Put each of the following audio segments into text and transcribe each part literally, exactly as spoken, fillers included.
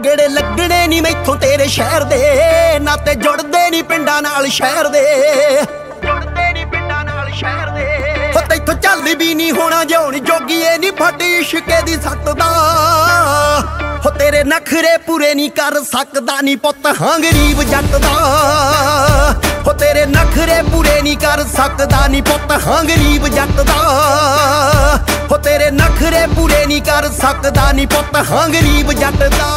ਗੇੜੇ ਲੱਗਣੇ ਨਹੀਂ ਮੈਥੋਂ ਤੇਰੇ ਸ਼ਹਿਰ ਦੇ, ਨਾਤੇ ਜੁੜਦੇ ਨਹੀਂ ਪਿੰਡਾਂ ਨਾਲ ਸ਼ਹਿਰ ਦੇ, ਜੁੜਦੇ ਨਹੀਂ ਪਿੰਡਾਂ ਨਾਲ ਸ਼ਹਿਰ ਦੇ। ਹੋ ਤੈਥੋਂ ਚੱਲ ਵੀ ਨਹੀਂ ਹੋਣਾ ਜਿਉਣ ਜੋਗੀਏ ਨਹੀਂ ਫੱਟ ਇਸ਼ਕੇ ਦੀ ਸੱਟ ਦਾ। ਹੋ ਤੇਰੇ ਨਖਰੇ ਪੂਰੇ ਨਹੀਂ ਕਰ ਸਕਦਾ ਨੀ ਪੁੱਤ ਹਾਂ ਗਰੀਬ ਜੱਟ ਦਾ। ਹੋ ਤੇਰੇ ਨਖਰੇ ਪੂਰੇ ਨਹੀਂ ਕਰ ਸਕਦਾ ਨੀ ਪੁੱਤ ਹਾਂ ਗਰੀਬ ਜੱਟ ਦਾ। ਹੋ ਤੇਰੇ ਨਖਰੇ ਪੂਰੇ ਨਹੀਂ ਕਰ ਸਕਦਾ ਨੀ ਪੁੱਤ ਹਾਂ ਗਰੀਬ ਜੱਟ ਦਾ।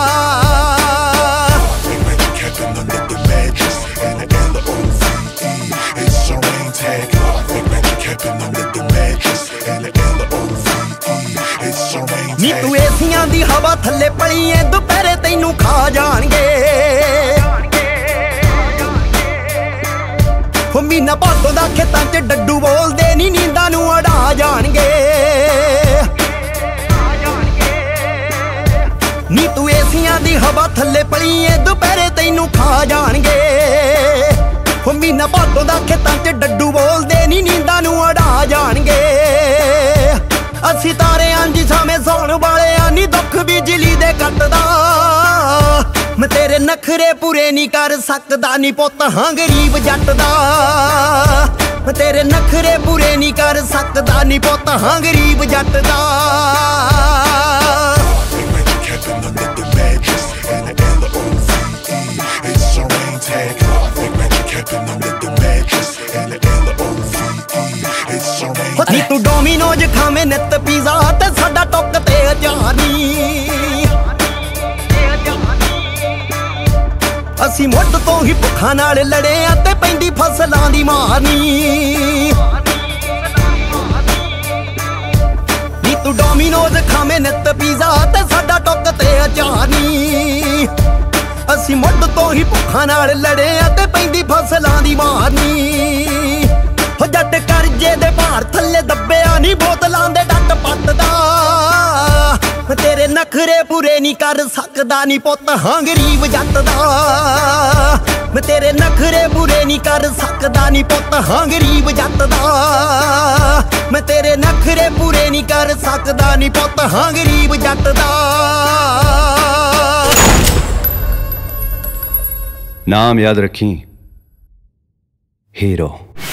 ਨੀ ਤੂੰ ਏਸੀਆਂ ਦੀ ਹਵਾ ਥੱਲੇ ਪਲੀ ਏ ਦੁਪਹਿਰੇ ਤੈਨੂੰ ਖਾ ਜਾਣਗੇ। ਹੋ ਮੀਨਾ ਭਾਦੋਂ ਦਾ ਖੇਤਾਂ 'ਚ ਡੱਡੂ ਬੋਲਦੇ ਨੀ ਨੀਂਦਾਂ ਨੂੰ ਅੜਾ ਜਾਣਗੇ। ਨੀ ਤੂੰ ਏਸੀਆਂ ਦੀ ਹਵਾ ਥੱਲੇ ਪਲੀ ਏ ਦੁਪਹਿਰੇ ਤੈਨੂੰ ਖਾ ਜਾਣਗੇ। ਹੋ ਮੀਨਾ ਭਾਦੋਂ ਦਾ ਖੇਤਾਂ 'ਚ ਡੱਡੂ ਬੋਲਦੇ ਨੀ ਨੀਂਦਾਂ ਨੂੰ ਅੜਾ ਜਾਣਗੇ। ਅਸੀਂ ਤਾਰਿਆਂ ਜੀ ਸਾਵੇਂ ਸੌਣ ਵਾਲਿਆਂ ਨੀ ਦੁੱਖ ਬਿਜਲੀ ਦੇ ਕੱਟਦਾ। ਮੈਂ ਤੇਰੇ ਨਖਰੇ ਪੂਰੇ ਨਹੀਂ ਕਰ ਸਕਦਾ ਨੀ ਪੁੱਤ ਹਾਂ ਗਰੀਬ ਜੱਟ ਦਾ। ਮੈਂ ਤੇਰੇ ਨਖਰੇ ਪੂਰੇ ਨਹੀਂ ਕਰ ਸਕਦਾ ਨੀ ਪੁੱਤ ਹਾਂ ਗਰੀਬ ਜੱਟ ਦਾ। ਨੀ ਤੂੰ ਡੋਮੀਨੋਜ਼ ਖਾਵੇਂ ਨਿੱਤ ਪੀਜ਼ਾ ਤੇ ਸਾਡਾ ਟੁੱਕ ਤੇ ਅਚਾਰੀ। ਅਸੀਂ ਮੁੱਢ ਤੋਂ ਹੀ ਭੁੱਖਾਂ ਨਾਲ ਲੜੇ ਆ ਤੇ ਪੈਂਦੀ ਫਸਲਾਂ ਦੀ ਮਾਰਨੀ। ਨੀ ਤੂੰ ਡੋਮੀਨੋਜ਼ ਖਾਵੇਂ ਨਿੱਤ ਪੀਜ਼ਾ ਤੇ ਸਾਡਾ ਟੁੱਕ ਤੇ ਅਚਾਰੀ। ਅਸੀਂ ਮੁੱਢ ਤੋਂ ਹੀ ਭੁੱਖਾਂ ਨਾਲ ਲੜੇ ਆ ਤੇ ਪੈਂਦੀ ਫਸਲਾਂ ਦੀ ਮਾਰਨੀ। ਹੋ ਜੱਟ ਕਰਜੇ ਦੇ ਭਾਰ ਥੱਲੇ ਦੱਬਿਆ ਨੀ ਬੋਤਲਾਂ ਦੇ ਡੱਟ ਪੱਟਦਾ। ਤੇਰੇ ਨਖਰੇ ਪੂਰੇ ਨਹੀਂ ਕਰ ਸਕਦਾ ਨੀ ਪੁੱਤ ਹਾਂ ਗਰੀਬ ਜੱਟ ਦਾ। ਮੈਂ ਤੇਰੇ ਨਖਰੇ ਪੂਰੇ ਨਹੀਂ ਕਰ ਸਕਦਾ ਨੀ ਪੁੱਤ ਹਾਂ ਗਰੀਬ ਜੱਟ ਦਾ। ਮੈਂ ਤੇਰੇ ਨਖਰੇ ਪੂਰੇ ਨਹੀਂ ਕਰ ਸਕਦਾ ਨੀ ਪੁੱਤ ਹਾਂ ਗਰੀਬ ਜੱਟ ਦਾ। ਨਾਮ ਯਾਦ ਰੱਖੀ, ਹੀਰੋ।